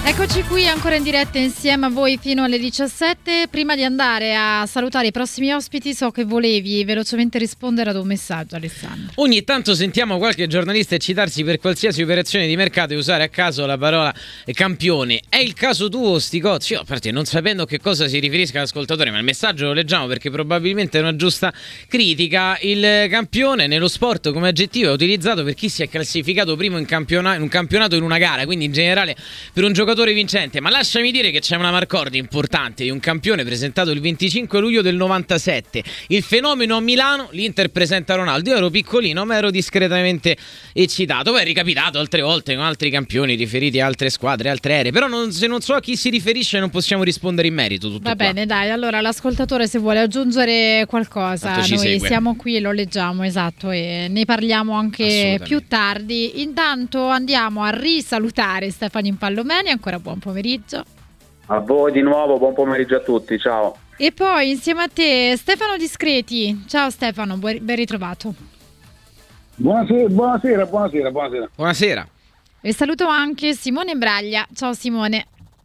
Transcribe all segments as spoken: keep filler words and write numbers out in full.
Eccoci qui ancora in diretta insieme a voi fino alle diciassette. Prima di andare a salutare i prossimi ospiti, so che volevi velocemente rispondere ad un messaggio, Alessandro. Ogni tanto sentiamo qualche giornalista eccitarsi per qualsiasi operazione di mercato e usare a caso la parola campione. È il caso tuo, Sticozzi? Io, a parte non sapendo a che cosa si riferisca l'ascoltatore, ma il messaggio lo leggiamo perché probabilmente è una giusta critica. Il campione nello sport come aggettivo è utilizzato per chi si è classificato primo in, campiona- in un campionato in una gara, quindi in generale per un giocatore vincente. Ma lasciami dire che c'è una marcordia importante di un campione presentato il venticinque luglio del novantasette. Il fenomeno a Milano, l'Inter presenta Ronaldo. Io ero piccolino ma ero discretamente eccitato. Poi è ricapitato altre volte con altri campioni riferiti a altre squadre, altre aree. Però non, se non so a chi si riferisce non possiamo rispondere in merito. Tutto Va qua. Bene, dai, allora l'ascoltatore se vuole aggiungere qualcosa, noi segue. Siamo qui e lo leggiamo, esatto, e ne parliamo anche più tardi. Intanto andiamo a risalutare Stefano Impallomeni. Ancora buon pomeriggio. A voi di nuovo, buon pomeriggio a tutti, ciao. E poi insieme a te Stefano Discreti. Ciao Stefano, ben ritrovato. Buonasera, buonasera, buonasera, buonasera. Buonasera. E saluto anche Simone Braglia. Ciao Simone.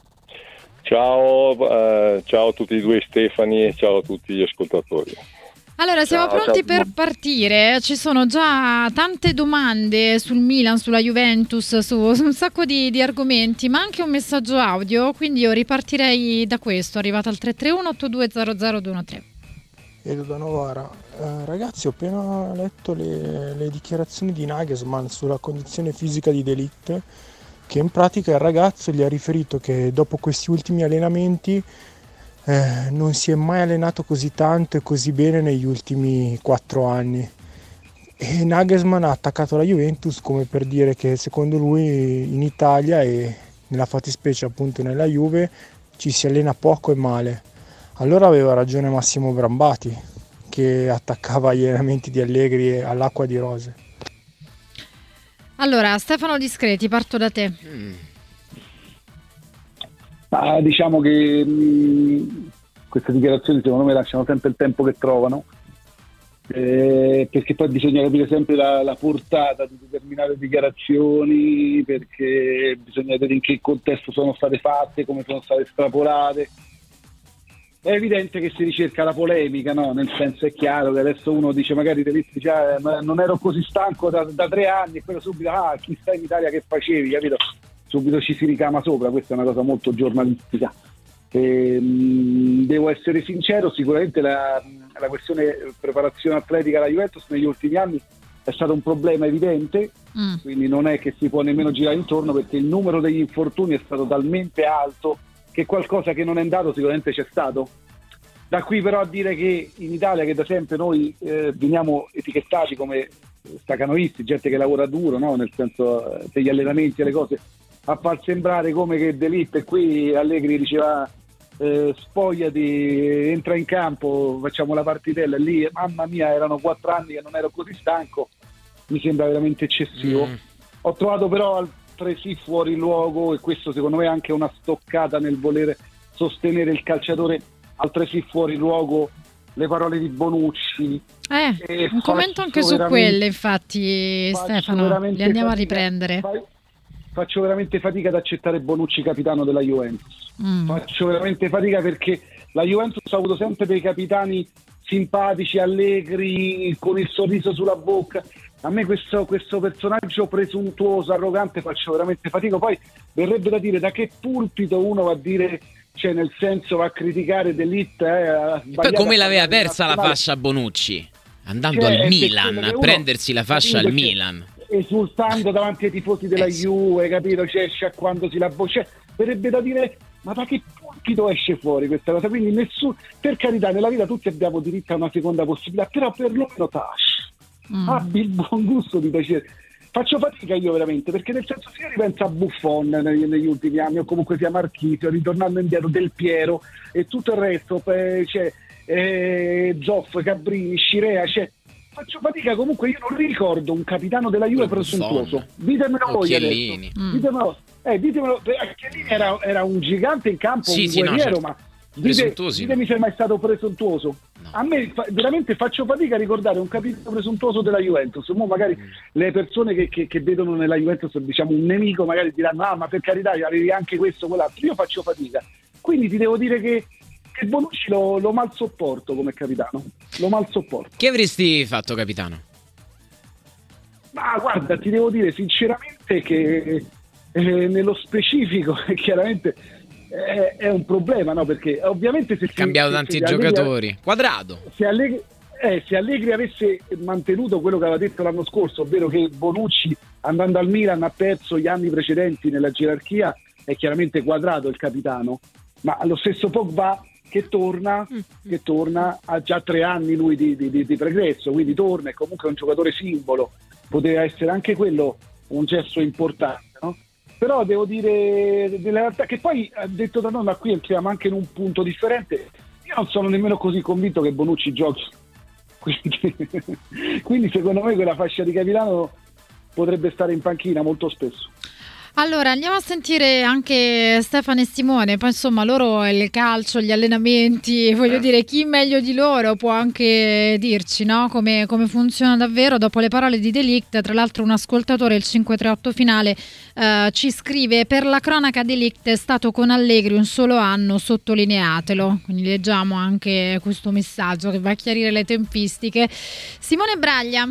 Ciao, eh, ciao a tutti e due Stefani e ciao a tutti gli ascoltatori. Allora, siamo ciao, pronti ciao. per partire. Ci sono già tante domande sul Milan, sulla Juventus, su, su un sacco di, di argomenti, ma anche un messaggio audio, quindi io ripartirei da questo, arrivato al tre tre uno otto due zero zero due uno tre. Edo da Novara. Eh, ragazzi, ho appena letto le, le dichiarazioni di Nagelsmann sulla condizione fisica di De Ligt, che in pratica il ragazzo gli ha riferito che dopo questi ultimi allenamenti eh, non si è mai allenato così tanto e così bene negli ultimi quattro anni. E Nagelsmann ha attaccato la Juventus come per dire che secondo lui in Italia e nella fattispecie appunto nella Juve ci si allena poco e male. Allora aveva ragione Massimo Brambati che attaccava gli allenamenti di Allegri all'acqua di rose. Allora, Stefano Discreti, parto da te. Mm. Ah, diciamo che mh, queste dichiarazioni secondo me lasciano sempre il tempo che trovano, eh, perché poi bisogna capire sempre la, la portata di determinate dichiarazioni, perché bisogna vedere in che contesto sono state fatte, come sono state estrapolate. È evidente che si ricerca la polemica, no? Nel senso, è chiaro che adesso uno dice, magari De Ligt dice, ah, ma non ero così stanco da, da tre anni, e quello subito, ah, chi sta in Italia che facevi, capito? Subito ci si ricama sopra. Questa è una cosa molto giornalistica. E, mh, devo essere sincero, sicuramente la, la questione preparazione atletica alla Juventus negli ultimi anni è stato un problema evidente, mm. quindi non è che si può nemmeno girare intorno, perché il numero degli infortuni è stato talmente alto che qualcosa che non è andato sicuramente c'è stato. Da qui però a dire che in Italia, che da sempre noi eh, veniamo etichettati come stacanoisti, gente che lavora duro, no? Nel senso eh, degli allenamenti e le cose, a far sembrare come che De Ligt, e qui Allegri diceva eh, spogliati, entra in campo, facciamo la partitella, e lì mamma mia erano quattro anni che non ero così stanco, mi sembra veramente eccessivo. Mm. Ho trovato però altresì fuori luogo, e questo secondo me è anche una stoccata nel voler sostenere il calciatore, altresì fuori luogo le parole di Bonucci. Eh, un commento anche su quelle, infatti, Stefano, le andiamo fatica, a riprendere. Faccio veramente fatica ad accettare Bonucci capitano della Juventus. Mm. Faccio veramente fatica, perché la Juventus ha avuto sempre dei capitani simpatici, allegri, con il sorriso sulla bocca. A me questo, questo personaggio presuntuoso, arrogante, faccio veramente fatica. Poi verrebbe da dire, da che pulpito uno va a dire, cioè nel senso va a criticare De Ligt, eh, poi come l'aveva persa la fascia Bonucci andando cioè, al Milan, a prendersi la fascia al Milan, esultando davanti ai tifosi della eh, Juve, capito? Cioè, quando si la voce, verrebbe da dire, ma da che pulpito esce fuori questa cosa? Quindi nessuno, per carità, nella vita tutti abbiamo diritto a una seconda possibilità, però per loro taci. Mm. Abbi il buon gusto di piacere. Faccio fatica io veramente, perché nel senso, se io ripenso a Buffon negli, negli ultimi anni, o comunque sia Marchisio, ritornando indietro, Del Piero e tutto il resto, eh, cioè, eh, Zoff, Cabrini, Scirea, cioè, faccio fatica. Comunque io non ricordo un capitano della Juve presuntuoso. Ditemelo voi adesso. Mm. Ditemelo, eh, ditemelo, Chiellini era, era un gigante in campo, sì, un sì, guerriero, no, certo. Ma dite, ditemi se è mai stato presuntuoso. No. a me fa, veramente faccio fatica a ricordare un capitano presuntuoso della Juventus. Mo magari le persone che, che, che vedono nella Juventus, diciamo, un nemico, magari diranno ah, ma per carità avevi anche questo, quell'altro. Io faccio fatica, quindi ti devo dire che, che Bonucci lo, lo mal sopporto come capitano, lo mal sopporto. Che avresti fatto capitano? Ma guarda, ti devo dire sinceramente che eh, nello specifico chiaramente è, è un problema, no? Perché ovviamente se ha cambiato se, tanti se giocatori. Allegri, Quadrado. Se Allegri, eh, se Allegri avesse mantenuto quello che aveva detto l'anno scorso, ovvero che Bonucci andando al Milan ha perso gli anni precedenti nella gerarchia, è chiaramente Quadrado il capitano, ma allo stesso Pogba che torna, che torna ha già tre anni lui di, di, di, di pregresso, quindi torna, è comunque un giocatore simbolo, poteva essere anche quello un gesto importante, no? Però devo dire nella realtà che poi ha detto da noi, ma qui entriamo anche in un punto differente. Io non sono nemmeno così convinto che Bonucci giochi, quindi, quindi secondo me quella fascia di capitano potrebbe stare in panchina molto spesso. Allora andiamo a sentire anche Stefano e Simone, poi insomma loro il calcio, gli allenamenti, voglio dire chi meglio di loro può anche dirci, no? come, come funziona davvero. Dopo le parole di De Ligt, tra l'altro un ascoltatore, il cinque tre otto finale, eh, ci scrive: per la cronaca De Ligt è stato con Allegri un solo anno, sottolineatelo. Quindi leggiamo anche questo messaggio che va a chiarire le tempistiche. Simone Braglia.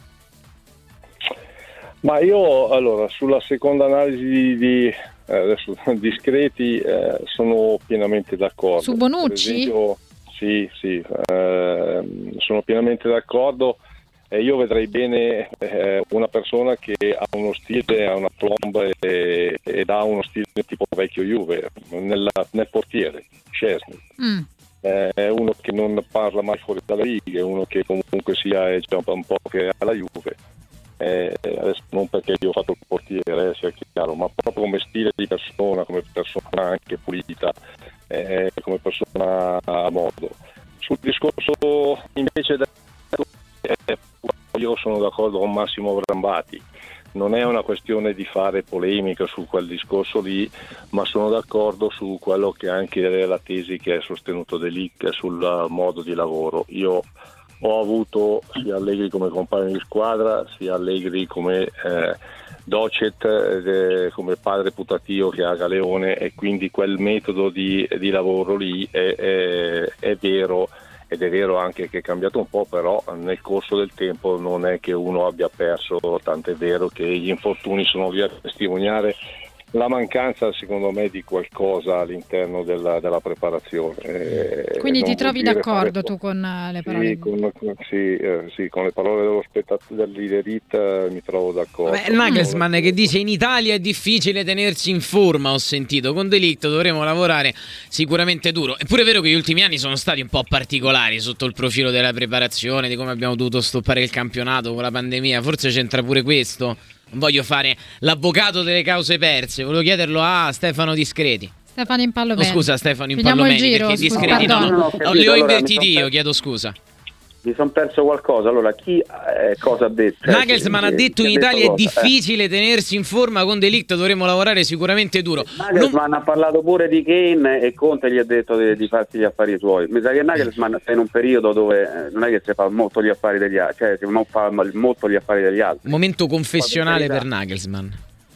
Ma io allora sulla seconda analisi di eh, adesso discreti eh, sono pienamente d'accordo. Su Bonucci? Per esempio, sì, sì, eh, sono pienamente d'accordo e io vedrei bene eh, una persona che ha uno stile, ha una plomba e, ed ha uno stile tipo vecchio Juve nella, nel portiere, Szczesny. Mm. È uno che non parla mai fuori dalle righe, uno che comunque sia è già un po' che ha la Juve. Eh, adesso non perché io ho fatto il portiere, eh, sia chiaro, ma proprio come stile di persona, come persona anche pulita, eh, come persona a modo. Sul discorso invece del, eh, io sono d'accordo con Massimo Brambati, non è una questione di fare polemica su quel discorso lì, ma sono d'accordo su quello che anche è la tesi che è sostenuto De Ligt sul modo di lavoro. Io ho avuto sia Allegri come compagno di squadra, sia Allegri come eh, docet, eh, come padre putativo che ha Galeone, e quindi quel metodo di, di lavoro lì è, è, è vero, ed è vero anche che è cambiato un po', però nel corso del tempo non è che uno abbia perso, tant'è vero che gli infortuni sono lì a testimoniare la mancanza secondo me di qualcosa all'interno della, della preparazione. Eh, Quindi ti trovi d'accordo fare... tu con le parole? Sì, con, con, sì, eh, sì, con le parole dello spettatore dell'Iderit eh, mi trovo d'accordo. Beh, Nagelsmann che dice in Italia è difficile tenersi in forma, ho sentito, con De Ligt dovremo lavorare sicuramente duro. È pure vero che gli ultimi anni sono stati un po' particolari sotto il profilo della preparazione, di come abbiamo dovuto stoppare il campionato con la pandemia, forse c'entra pure questo. Non voglio fare l'avvocato delle cause perse, volevo chiederlo a Stefano Discreti. Stefano Impallomeni. Oh, scusa Stefano Finiamo Impallomeni, il giro, perché scusa, Discreti no, no, no, no, li ho allora, invertiti io, per... chiedo scusa. Mi sono perso qualcosa. Allora, chi eh, cosa ha detto? Nagelsmann cioè, ha detto chi in ha Italia detto è difficile eh. tenersi in forma, con De Ligt dovremo lavorare sicuramente duro. Nagelsmann non... ha parlato pure di Kane e Conte gli ha detto di, di farsi gli affari suoi. Mi sa che Nagelsmann sta in un periodo dove eh, non è che si fa molto gli affari degli altri, cioè si non fa molto gli affari degli altri. Momento confessionale per Nagelsmann.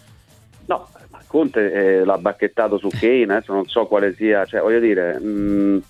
No, ma Conte eh, l'ha bacchettato su Kane, adesso non so quale sia, cioè voglio dire, mh,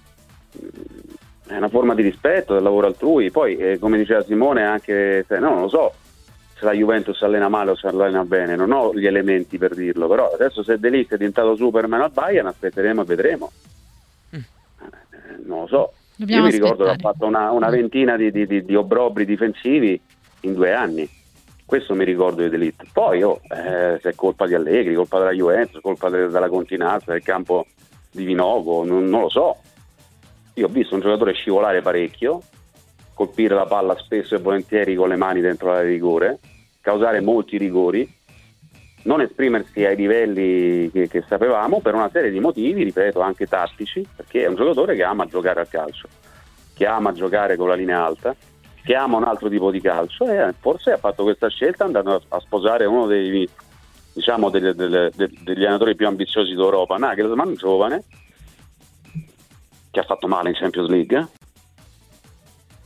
è una forma di rispetto del lavoro altrui. Poi eh, come diceva Simone, anche se no, non lo so se la Juventus allena male o se allena bene, non ho gli elementi per dirlo, però adesso se De Ligt è diventato Superman al Bayern aspetteremo e vedremo. mm. eh, non lo so. Dobbiamo io mi ricordo aspettare. che ha fatto una, una ventina di, di, di, di obbrobri difensivi in due anni, questo mi ricordo di De Ligt. Poi oh, eh, se è colpa di Allegri, colpa della Juventus, colpa de, della continuanza del campo di Vinogo, non, non lo so. Io ho visto un giocatore scivolare parecchio, colpire la palla spesso e volentieri con le mani dentro l'area di rigore, causare molti rigori, non esprimersi ai livelli che, che sapevamo per una serie di motivi, ripeto, anche tattici, perché è un giocatore che ama giocare a calcio, che ama giocare con la linea alta, che ama un altro tipo di calcio, e forse ha fatto questa scelta andando a sposare uno dei, diciamo, delle, delle, degli allenatori più ambiziosi d'Europa, Nagelsmann, giovane, che ha fatto male in Champions League,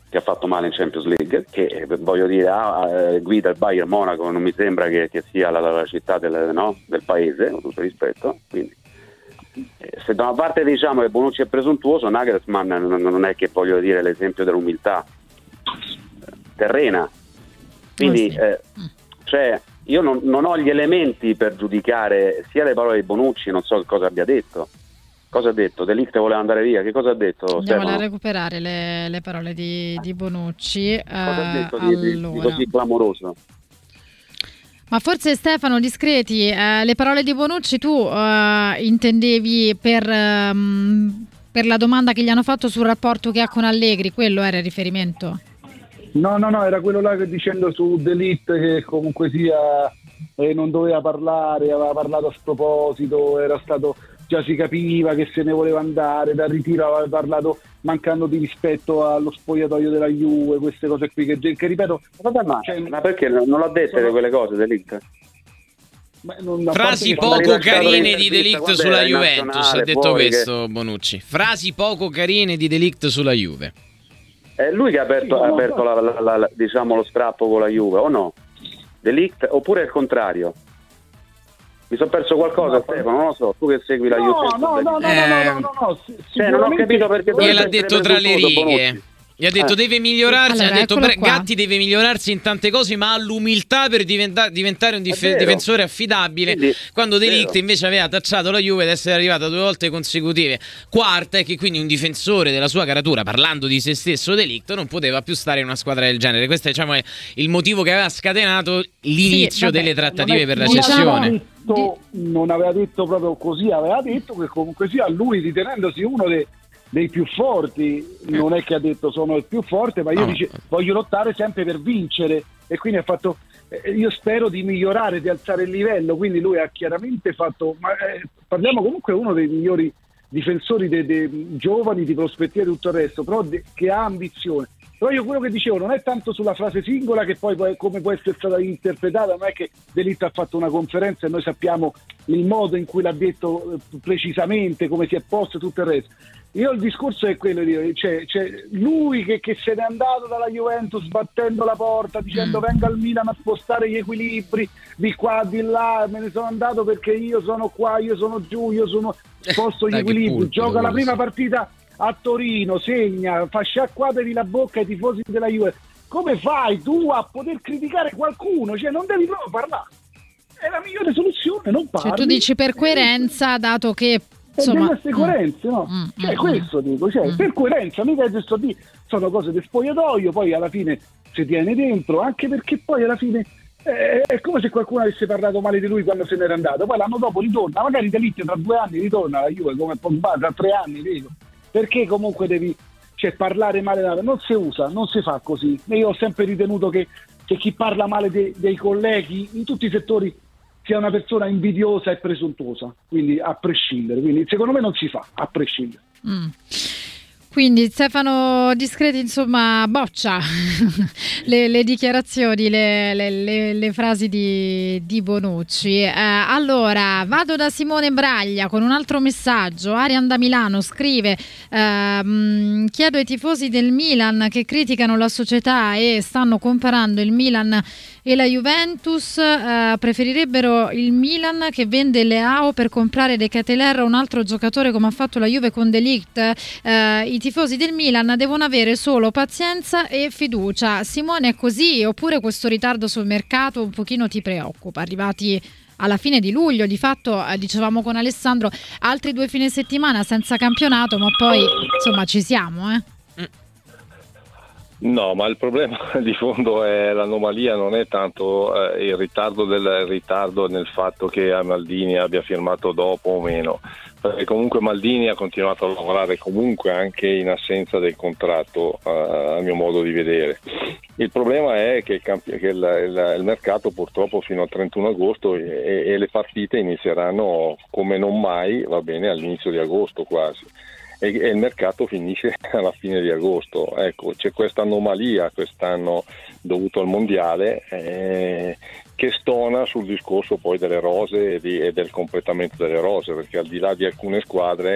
che ha fatto male in Champions League, che eh, voglio dire ah, eh, guida il Bayern Monaco, non mi sembra che, che sia la, la città del, no, del paese, con tutto rispetto. Quindi eh, se da una parte diciamo che Bonucci è presuntuoso, Nagelsmann non, non è che voglio dire l'esempio dell'umiltà terrena, quindi Oh, sì. eh, cioè io non, non ho gli elementi per giudicare sia le parole di Bonucci, non so che cosa abbia detto. Cosa ha detto? De Ligt voleva andare via? Che cosa ha detto? Andiamo Stefano? a recuperare le, le parole di, di Bonucci. Cosa ha Eh, detto di, di- di allora. così clamoroso? Ma forse Stefano Discreti, eh, le parole di Bonucci tu eh, intendevi per, ehm, per la domanda che gli hanno fatto sul rapporto che ha con Allegri, quello era il riferimento? No, no, no, era quello là che dicendo su De Ligt che comunque sia eh, non doveva parlare, aveva parlato a sproposito, era stato, già si capiva che se ne voleva andare, dal ritiro aveva parlato mancando di rispetto allo spogliatoio della Juve, queste cose qui che, che ripeto, Vabbè, ma, cioè, ma perché non l'ha dette sono- quelle cose De Ligt? ma non- a Frasi parte che- quando poco ha rilasciato carine di l'intervista, De Ligt quando sulla era in Juventus, nazionale, ha detto fuori che- questo Bonucci. Frasi poco carine di De Ligt sulla Juve. È lui che ha aperto, Sì, no, ha no, aperto la, la- la- la- diciamo lo strappo con la Juve, o no? De Ligt, oppure il contrario? Mi sono perso qualcosa, No, Stefano, non lo so, tu che segui la No, Juve. no, no, no, no, Eh, no, no, no, no, si- Cioè, non ho sicuramente- capito perché dovrebbe Gliel'ha essere detto tra le presuntuoso righe. Bonucci. Gli ha detto Eh. deve migliorarsi, Allora, ha detto eccolo "Bre- qua. Gatti deve migliorarsi in tante cose, ma ha l'umiltà per diventa- diventare un dif- È vero. difensore affidabile". Quindi, Quando De vero. Ligt invece aveva tacciato la Juve ad essere arrivata due volte consecutive quarta, e che quindi un difensore della sua caratura, parlando di se stesso De Ligt, non poteva più stare in una squadra del genere. Questo diciamo, è il motivo che aveva scatenato l'inizio vabbè, delle trattative non è- per la non Diciamo- aveva cessione. detto- non aveva detto proprio così, aveva detto che comunque sia lui, ritenendosi uno dei, dei più forti, non è che ha detto sono il più forte, ma io No. dice, voglio lottare sempre per vincere, e quindi ha fatto eh, io spero di migliorare, di alzare il livello, quindi lui ha chiaramente fatto, ma eh, parliamo comunque uno dei migliori difensori dei, dei giovani, di prospettiva e tutto il resto, però de- che ha ambizione. Però io quello che dicevo non è tanto sulla frase singola, che poi può- come può essere stata interpretata, non è che De Ligt ha fatto una conferenza e noi sappiamo il modo in cui l'ha detto eh, precisamente, come si è posto e tutto il resto. Io il discorso è quello di dire, cioè, cioè, lui che, che se n'è andato dalla Juventus sbattendo la porta, dicendo Mm. venga al Milan a spostare gli equilibri di qua, di là, me ne sono andato perché io sono qua, io sono giù, io sono sposto gli Dai, che equilibri, pulpito gioca la quello, prima sì. partita a Torino, segna, fa sciacquatevi la bocca ai tifosi della Juve. Come fai tu a poter criticare qualcuno? Cioè non devi proprio parlare. È la migliore soluzione, non parli. Cioè, tu dici per coerenza, dato che insomma, e delle queste coerenze, no? Mm, Cioè, mm, questo dico, cioè, mm. per coerenza, mica è giusto di sono cose di spogliatoio, poi alla fine si tiene dentro, anche perché poi alla fine eh, è come se qualcuno avesse parlato male di lui quando se n'era andato, poi l'anno dopo ritorna, magari De Ligt tra due anni ritorna alla Juve come Pogba, tra tre anni, dico. Perché comunque devi, cioè, parlare male, non si usa, non si fa così. E io ho sempre ritenuto che, che chi parla male de- dei colleghi in tutti i settori sia una persona invidiosa e presuntuosa, quindi a prescindere, quindi secondo me non si fa, a prescindere. Mm. Quindi Stefano Discreti insomma boccia le, le dichiarazioni, le, le, le, le frasi di, di Bonucci. Eh, allora vado da Simone Braglia con un altro messaggio. Arian da Milano scrive ehm, chiedo ai tifosi del Milan che criticano la società e stanno comparando il Milan e la Juventus, eh, preferirebbero il Milan che vende Leao per comprare De Ketelaere, un altro giocatore come ha fatto la Juve con De Ligt. Eh, i tifosi del Milan devono avere solo pazienza e fiducia. Simone, è così oppure questo ritardo sul mercato un pochino ti preoccupa? Arrivati alla fine di luglio, di fatto eh, dicevamo con Alessandro altri due fine settimana senza campionato, ma poi insomma ci siamo, eh? No, ma il problema di fondo è l'anomalia, non è tanto eh, il ritardo del il ritardo nel fatto che Maldini abbia firmato dopo o meno, perché comunque Maldini ha continuato a lavorare comunque anche in assenza del contratto, eh, a mio modo di vedere. Il problema è che il, camp- che il, il, il mercato purtroppo fino al trentuno agosto e, e le partite inizieranno come non mai, va bene, all'inizio di agosto quasi. E il mercato finisce alla fine di agosto. Ecco, c'è questa anomalia quest'anno dovuto al mondiale eh, che stona sul discorso poi delle rose e, di, e del completamento delle rose, perché al di là di alcune squadre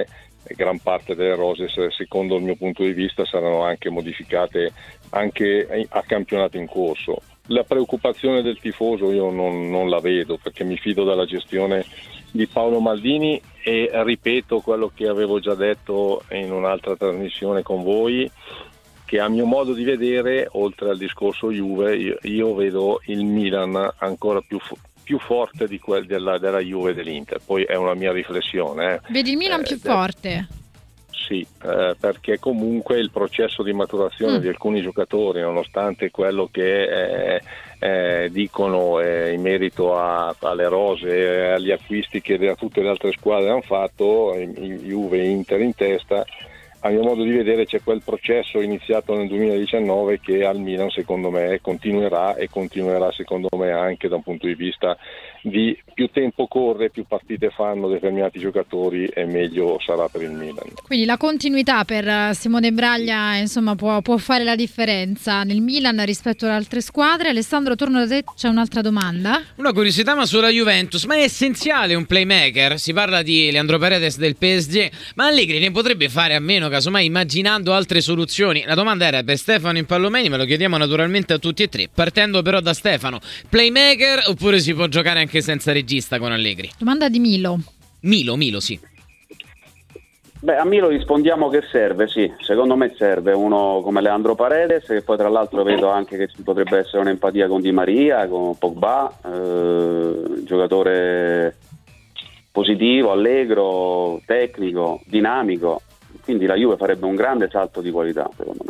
gran parte delle rose, secondo il mio punto di vista, saranno anche modificate anche a campionato in corso. La preoccupazione del tifoso io non, non la vedo, perché mi fido della gestione di Paolo Maldini e ripeto quello che avevo già detto in un'altra trasmissione con voi, che a mio modo di vedere, oltre al discorso Juve, io, io vedo il Milan ancora più, più forte di quel della, della Juve e dell'Inter. Poi è una mia riflessione. Eh. Vedi il Milan eh, più forte? Sì, eh, perché comunque il processo di maturazione mm. di alcuni giocatori, nonostante quello che eh, eh, dicono eh, in merito a, alle rose e agli acquisti che da tutte le altre squadre hanno fatto, in, in Juve e Inter in testa, a mio modo di vedere c'è quel processo iniziato nel duemiladiciannove che al Milan secondo me continuerà e continuerà secondo me anche da un punto di vista di più tempo corre, più partite fanno determinati giocatori e meglio sarà per il Milan. Quindi la continuità per Simone Braglia insomma può, può fare la differenza nel Milan rispetto ad altre squadre. Alessandro, torno da te, c'è un'altra domanda? Una curiosità ma sulla Juventus, ma è essenziale un playmaker? Si parla di Leandro Paredes del P S G, ma Allegri ne potrebbe fare a meno casomai immaginando altre soluzioni? La domanda era per Stefano Impallomeni, me lo chiediamo naturalmente a tutti e tre, partendo però da Stefano: playmaker oppure si può giocare anche senza regista con Allegri? Domanda di Milo. Milo, Milo, sì. Beh, a Milo rispondiamo che serve, sì, secondo me serve uno come Leandro Paredes, che poi tra l'altro vedo anche che ci potrebbe essere un'empatia con Di Maria, con Pogba, eh, giocatore positivo, allegro, tecnico, dinamico, quindi la Juve farebbe un grande salto di qualità, secondo me.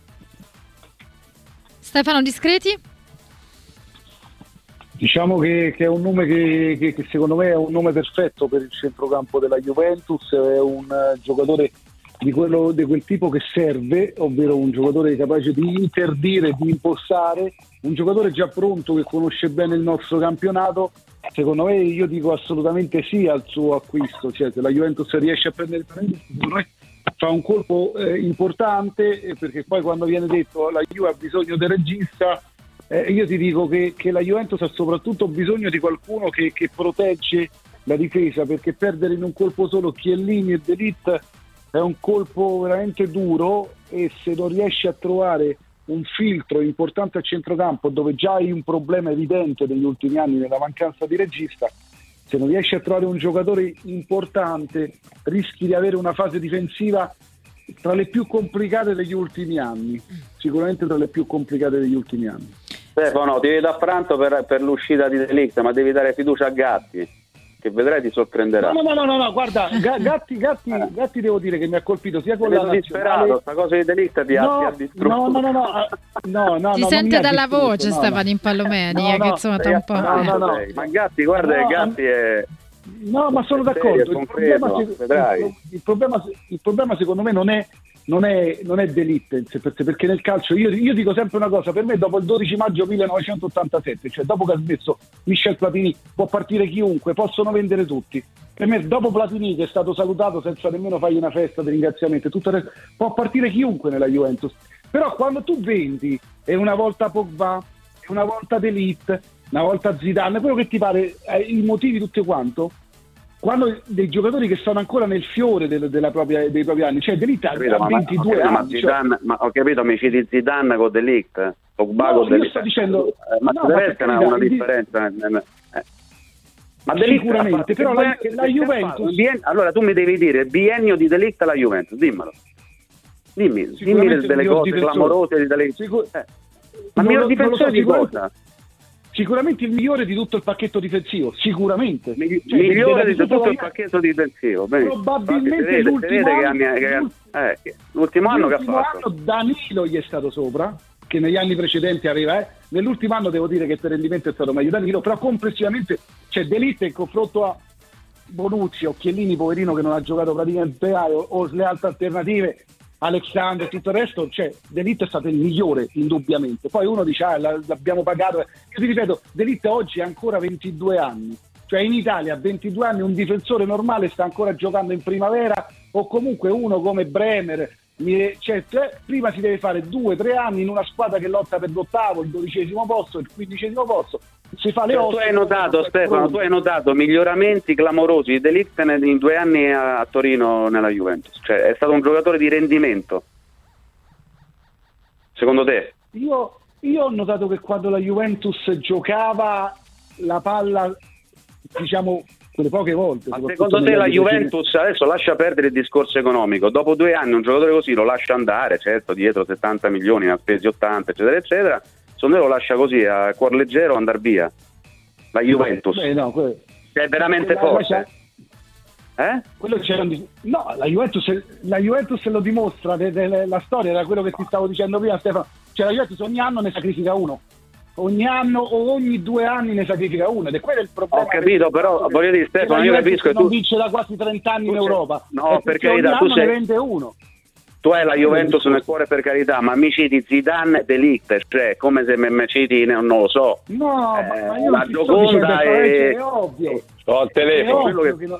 Stefano Discreti? Diciamo che, che è un nome che, che, che secondo me è un nome perfetto per il centrocampo della Juventus, è un uh, giocatore di, quello, di quel tipo che serve, ovvero un giocatore capace di interdire, di impostare, un giocatore già pronto che conosce bene il nostro campionato. Secondo me io dico assolutamente sì al suo acquisto, cioè se la Juventus riesce a prendere il Paredes, secondo me fa un colpo eh, importante, eh, perché poi quando viene detto la Juve ha bisogno del regista, Eh, io ti dico che, che la Juventus ha soprattutto bisogno di qualcuno che, che protegge la difesa, perché perdere in un colpo solo Chiellini e De Ligt è un colpo veramente duro, e se non riesci a trovare un filtro importante a centrocampo, dove già hai un problema evidente negli ultimi anni nella mancanza di regista, se non riesci a trovare un giocatore importante rischi di avere una fase difensiva tra le più complicate degli ultimi anni, sicuramente tra le più complicate degli ultimi anni. Stefano, ti vedo affranto per, per l'uscita di De Ligt, ma devi dare fiducia a Gatti, che vedrai ti sorprenderà. No, no, no, no, no guarda, Gatti, Gatti, Gatti devo dire che mi ha colpito sia con la nazionale. Questa cosa di De Ligt ti ha, no, ti ha distrutto. No, no, no, no, no, no si no, sente dalla voce, no, Stefano no. Impallomeni, no, eh, no, che insomma tra un po'. No, no, no. Ma Gatti, guarda, no, Gatti è... No, ma sono d'accordo. Il problema, vedrai. il, il, problema, il problema secondo me non è non è, non è De Ligt, perché nel calcio io, io dico sempre una cosa: per me dopo il dodici maggio millenovecentottantasette, cioè dopo che ha smesso Michel Platini, può partire chiunque, possono vendere tutti. Per me dopo Platini, che è stato salutato senza nemmeno fargli una festa di ringraziamento, tutto il resto, può partire chiunque nella Juventus. Però quando tu vendi, e una volta Pogba, una volta De Ligt, una volta Zidane, quello che ti pare, eh, i motivi tutti quanto, quando dei giocatori che sono ancora nel fiore del, della propria, dei propri anni, cioè De Ligt ha ventidue ma, anni, Zidane, cioè... ma ho capito, mi citi Zidane con De Ligt, Pogba no, con De Ligt, sto dicendo, eh, ma no, deve ma essere una, una differenza, eh. Ma De Ligt sicuramente, però la, la Juventus bien, allora tu mi devi dire il biennio di De Ligt alla Juventus, dimmelo, dimmi, dimmi delle cose clamorose di De Ligt. Sicur- eh. Ma il miglior difensore so, di cosa? Sicuramente il migliore di tutto il pacchetto difensivo, sicuramente. Mi, cioè, migliore di tutto il pacchetto difensivo. Bene. Probabilmente vede, l'ultimo, anno, che, che, eh, l'ultimo anno che ha fatto. Anno Danilo gli è stato sopra, che negli anni precedenti arriva, eh. Nell'ultimo anno devo dire che per rendimento è stato meglio Danilo, però complessivamente c'è De Ligt in confronto a Bonucci o Chiellini, poverino, che non ha giocato praticamente o, o le altre alternative, Alexander e tutto il resto, cioè De Ligt è stato il migliore indubbiamente. Poi uno dice ah, l'abbiamo pagato, io ti ripeto, De Ligt oggi ha ancora ventidue anni, cioè in Italia a ventidue anni un difensore normale sta ancora giocando in primavera, o comunque uno come Bremer, cioè, prima si deve fare due tre anni in una squadra che lotta per l'ottavo, il dodicesimo posto, il quindicesimo posto, si fa le Cioè, ossa. tu hai notato, Stefano, tu hai notato miglioramenti clamorosi di De Ligt in due anni a, a Torino nella Juventus. Cioè, è stato un giocatore di rendimento. Secondo te? Io, io ho notato che quando la Juventus giocava la palla, diciamo, quelle poche volte. Ma secondo te la Juventus, adesso lascia perdere il discorso economico, dopo due anni un giocatore così lo lascia andare, certo, dietro settanta milioni, ne ha spesi ottanta, eccetera, eccetera, secondo te lo lascia così a cuor leggero andare via? La Juventus? Beh, no, que- che è veramente la- forte. Eh? Quello c'era un dis- no, la Juventus, la Juventus lo dimostra, de- de- la storia era quello che ti stavo dicendo prima, Stefano. Cioè la Juventus ogni anno ne sacrifica uno, ogni anno o ogni due anni ne sacrifica uno, ed è quello il problema. Ho capito, però voglio dire, Stefano, io capisco che tu non vince da quasi trenta anni in Europa. No, per perché carità, ogni tu anno sei- ne vende uno. tu hai la Juventus nel cuore, per carità, ma mi citi Zidane, De Ligt, cioè come se me, me citi, non lo so. No, Eh, ma io la non ti sto Gioconda dicendo, e- è ovvio. Ho il È telefono. quello ovvio, che- che no-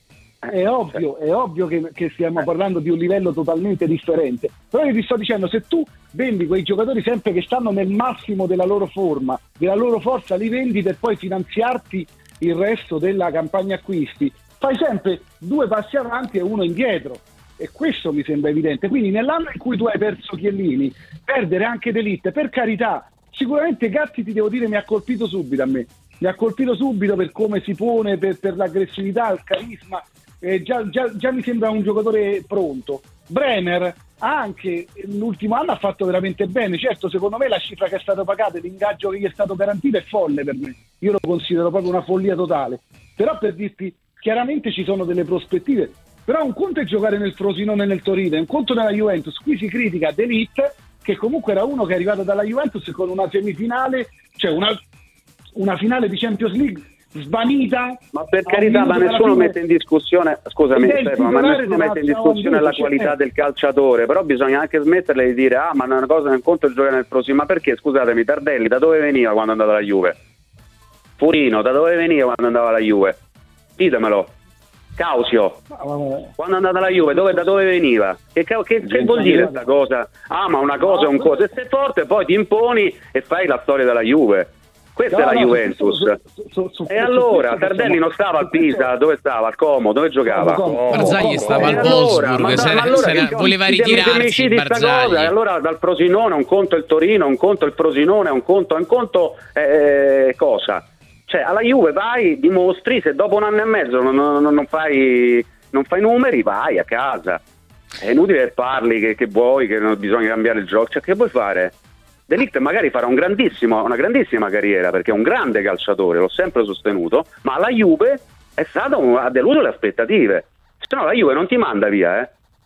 è ovvio, è ovvio che, che stiamo parlando di un livello totalmente differente. Però io ti sto dicendo, se tu vendi quei giocatori sempre che stanno nel massimo della loro forma, della loro forza, li vendi per poi finanziarti il resto della campagna acquisti, fai sempre due passi avanti e uno indietro. E questo mi sembra evidente. Quindi nell'anno in cui tu hai perso Chiellini, perdere anche De Ligt, per carità, sicuramente Gatti, ti devo dire, mi ha colpito subito a me. Mi ha colpito subito per come si pone, per, per l'aggressività, il carisma. Eh, già, già, già mi sembra un giocatore pronto. Bremer anche l'ultimo anno ha fatto veramente bene. Certo, secondo me la cifra che è stata pagata e l'ingaggio che gli è stato garantito è folle per me. Io lo considero proprio una follia totale. Però per dirti, chiaramente ci sono delle prospettive. Però un conto è giocare nel Frosinone e nel Torino, è un conto nella Juventus. Qui si critica De Ligt, che comunque era uno che è arrivato dalla Juventus con una semifinale, cioè una, una finale di Champions League svanita. Ma per a un carità, ma minuto dalla nessuno fine. mette in discussione, scusami Ed è il Stefano, ma titolare nessuno della mette in nazionale discussione la invece, qualità eh. del calciatore, però bisogna anche smetterle di dire ah, ma una cosa è un conto è giocare nel Frosinone. Ma perché, scusatemi, Tardelli da dove veniva quando andava alla Juve? Furino da dove veniva quando andava alla Juve? Ditemelo. Causio, quando è andata alla Juve, dove, da dove veniva? Che, che, che, che vuol dire questa cosa? Ah, ma una cosa è un coso. Se sei forte poi ti imponi e fai la storia della Juve. Questa No, è la no, Juventus. su- su- su- su- E su allora, questo Tardelli possiamo- non stava al su questo- Pisa, dove stava? Al Como, dove giocava? Como, Como. Barzagli Oh, stava oh, al E allora, Wolfsburg, ma- se, ma allora se ne- che- voleva se mi- se mi ritirarsi citi sta Barzagli. cosa, allora dal Frosinone un conto il Torino, un conto il Frosinone, un conto, un conto eh, cosa? Cioè alla Juve vai, dimostri, se dopo un anno e mezzo non, non- non fai, non fai numeri, vai a casa. È inutile che parli che, che vuoi, che non bisogna cambiare il gioco, cioè che vuoi fare? De Ligt magari farà un grandissimo, una grandissima carriera perché è un grande calciatore, l'ho sempre sostenuto, ma la Juve è stato un, ha deluso le aspettative, se no la Juve non ti manda via, eh.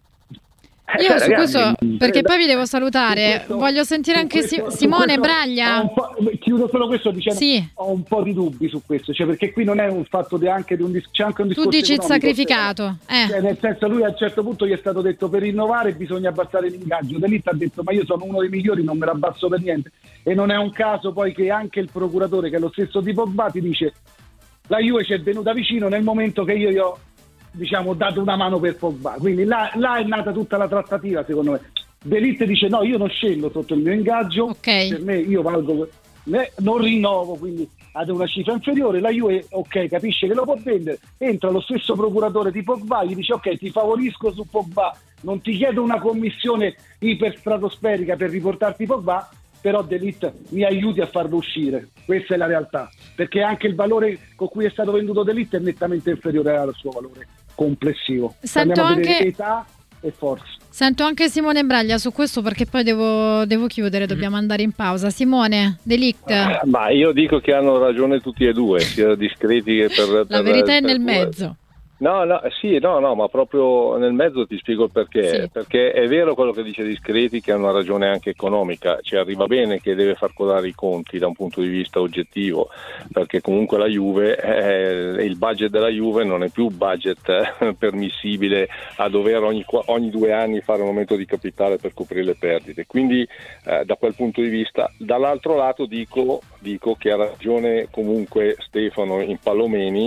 Eh, Io cioè, su ragazzi, questo, perché eh, poi vi devo salutare, Su questo- voglio sentire su anche Si- questo- su Simone questo Braglia. ho un po'- chiudo solo questo dicendo Sì. ho un po' di dubbi su questo, cioè perché qui non è un fatto di anche di un dis- c'è anche un Tu discorso dici il economico, sacrificato. cioè, Eh. nel senso, lui a un certo punto gli è stato detto per rinnovare bisogna abbassare l'ingaggio. De Ligt ha detto ma io sono uno dei migliori, non me lo abbasso per niente. E non è un caso poi che anche il procuratore, che è lo stesso di Pogba, ti dice la Juve ci è venuta vicino nel momento che io gli ho, diciamo, dato una mano per Pogba. Quindi là, là è nata tutta la trattativa, secondo me. De Ligt dice no, io non scendo sotto il mio ingaggio, Ok. per me io valgo, né- non rinnovo, quindi ad una cifra inferiore. La Juve, ok, capisce che lo può vendere, entra lo stesso procuratore di Pogba, gli dice ok, ti favorisco su Pogba, non ti chiedo una commissione iperstratosferica per riportarti Pogba, però De Ligt mi aiuti a farlo uscire. Questa è la realtà, perché anche il valore con cui è stato venduto De Ligt è nettamente inferiore al suo valore complessivo. Sento Andiamo a vedere anche- età e forza. Sento anche Simone Braglia su questo perché poi devo, devo chiudere, dobbiamo andare in pausa. Simone, De Ligt, Ma io dico che hanno ragione tutti e due, sia discreti che per... la per- verità è per- nel mezzo. No, no, sì, no, no, ma proprio nel mezzo ti spiego il perché. Sì. Perché è vero quello che dice Discreti, che ha una ragione anche economica, ci arriva bene che deve far quadrare i conti da un punto di vista oggettivo, perché comunque la Juve, eh, il budget della Juve non è più budget eh, permissibile a dover ogni, qua- ogni due anni fare un aumento di capitale per coprire le perdite. Quindi eh, da quel punto di vista, dall'altro lato dico, dico che ha ragione comunque Stefano Impallomeni,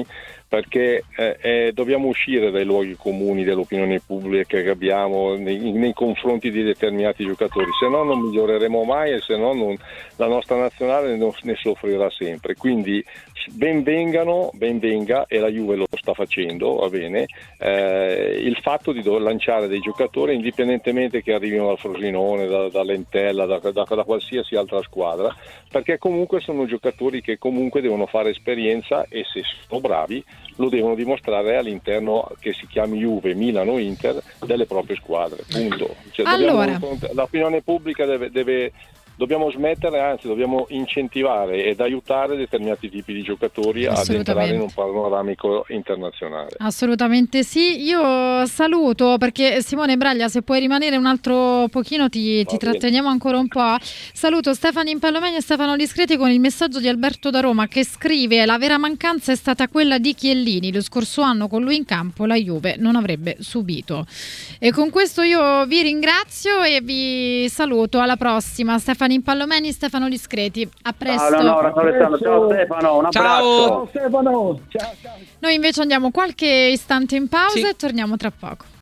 perché eh, eh, dobbiamo uscire dai luoghi comuni dell'opinione pubblica che abbiamo nei, nei confronti di determinati giocatori, se no non miglioreremo mai e se no non, la nostra nazionale non, ne soffrirà sempre. Quindi ben vengano, ben venga, e la Juve lo sta facendo, va bene, eh, il fatto di dover lanciare dei giocatori indipendentemente che arrivino dal Frosinone, da, dall'Entella, da, da, da qualsiasi altra squadra, perché comunque sono giocatori che comunque devono fare esperienza e se sono bravi lo devono dimostrare all'interno, che si chiami Juve, Milano, Inter, delle proprie squadre, punto. Cioè, allora. dobbiamo, l'opinione pubblica deve, deve dobbiamo smettere, anzi dobbiamo incentivare ed aiutare determinati tipi di giocatori ad entrare in un panoramico internazionale. Assolutamente sì. Io saluto, perché Simone Braglia, se puoi rimanere un altro pochino ti, ti tratteniamo ancora un po'. Saluto Stefano Impallomeni e Stefano Discreti con il messaggio di Alberto da Roma, che scrive: la vera mancanza è stata quella di Chiellini, lo scorso anno con lui in campo la Juve non avrebbe subito. E con questo io vi ringrazio e vi saluto, alla prossima. Stefano Impallomeni, Stefano Discreti, a presto. Ciao, no, no, ciao, ciao Stefano, un abbraccio. Ciao Stefano, ciao, ciao. Noi invece andiamo qualche istante in pausa sì. e torniamo tra poco.